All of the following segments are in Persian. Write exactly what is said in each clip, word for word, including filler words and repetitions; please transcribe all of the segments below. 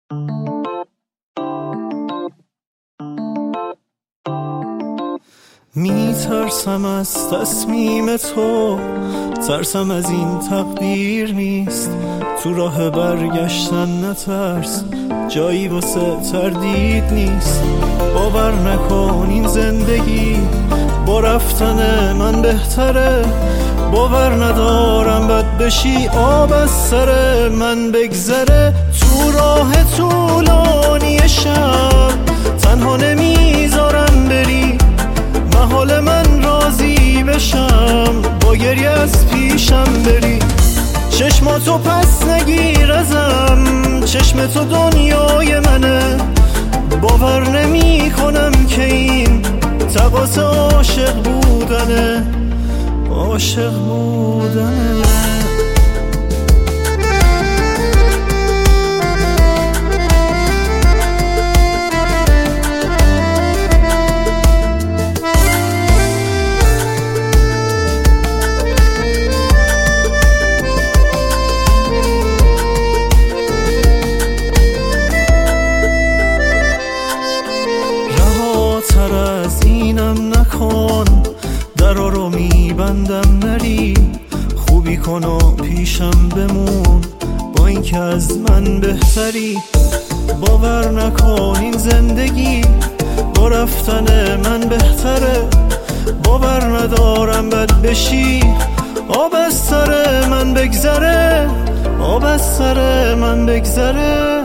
میترسم از تصمیم تو، ترسم از این تقدیر نیست. تو راه برگشتن نترس، جایی واسه تردید نیست. باور نکن این زندگی با رفتن من بهتره. باور ندارم بد بشی آب از سر من بگذره. تو راه طولانی شب تنها نمیذارم بری. محال من راضی بشم با گریه از پیشم بری. چشماتو پس نگیر ازم، چشم تو دنیای منه. باور نمی کنم که این تقاضا عاشق بودنه، عاشق بودنه. تر از اینم نکن، درا رو میبندم نری. خوبی کن و پیشم بمون، با این که از من بهتری. باور نکن این زندگی با رفتن من بهتره. باور ندارم بد بشی آب از سر من بگذره، آب از سر من بگذره.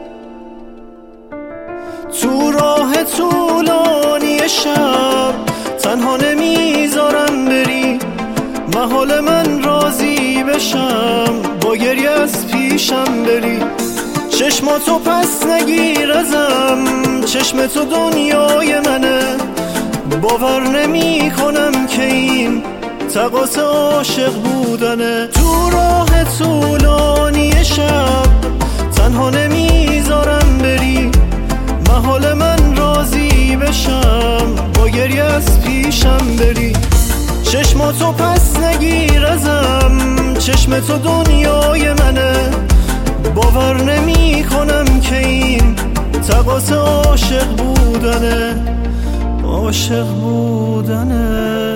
تو راه طولانی شب تنها نمیذارم بری. محال من راضی بشم با گریه از پیشم بری. چشماتو پس نگیر ازم، چشم تو دنیای منه. باور نمی کنم که این تقاضا عاشق بودنه. تو راه طولانی شب تنها نمیذارم بری. محال من راضی بشم با گریه از پیشم بری. چشماتو پس نگیر ازم، چشم تو دنیای منه. باور نمی کنم که این تقاضا عاشق بودنه، عاشق بودنه.